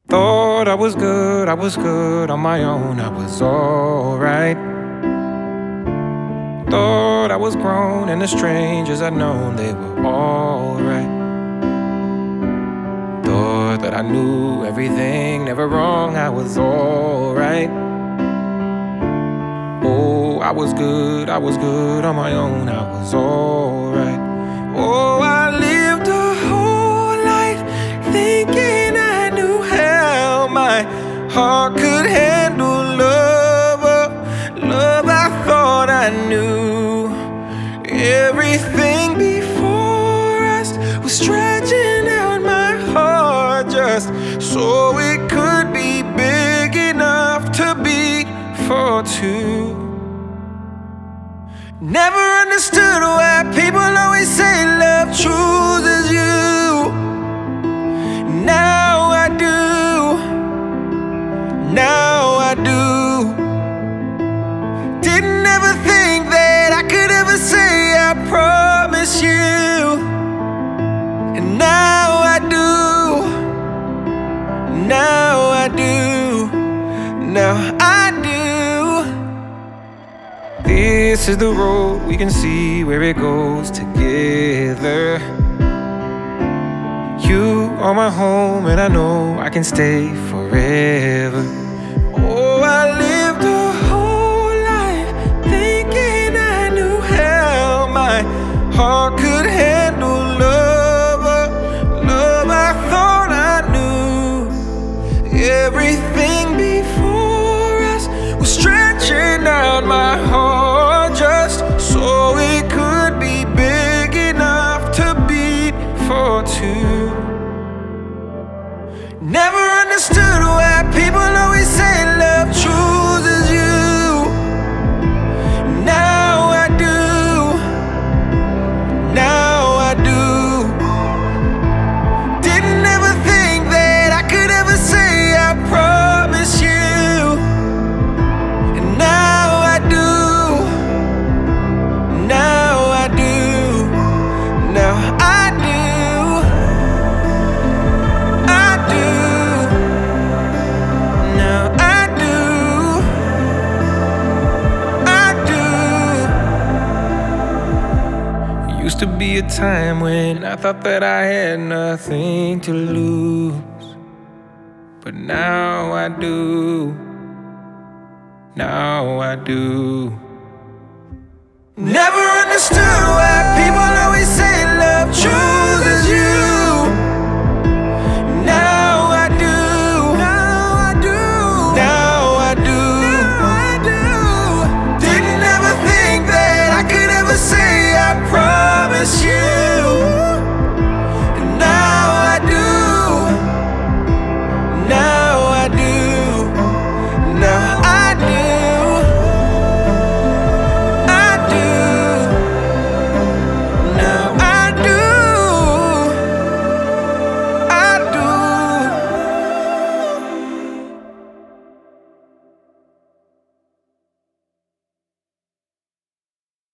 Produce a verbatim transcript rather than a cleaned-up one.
Thought I was good, I was good on my own, I was alright. Thought I was grown and the strangers I'd known, they were alright. Thought that I knew everything, never wrong, I was alright. Oh, I was good, I was good on my own, I was alright. Oh, I lived a whole life thinking I knew how my heart could handle love, oh, love I thought I knew. Everything before us was stretching out my heart just so it could be big enough to beat for two. Never understood why people always say love chooses you. Now I do, now I do. Didn't ever think that I could ever say I promise you. And now I do, now I do, now I do. This is the road, we can see where it goes together. You are my home and I know I can stay forever. Oh, I lived a whole life thinking I knew how my heart could handle love, oh, love I thought I knew. Everything before us was stretching out my heart just so it could be big enough to beat for two. Never understood why people always say love chooses you. Now I do, now I do. Didn't ever think that I could ever say I promise you. And now I do, now I do, now I do. Used to be a time when I thought that I had nothing to lose, but now I do, now I do. Never understood why people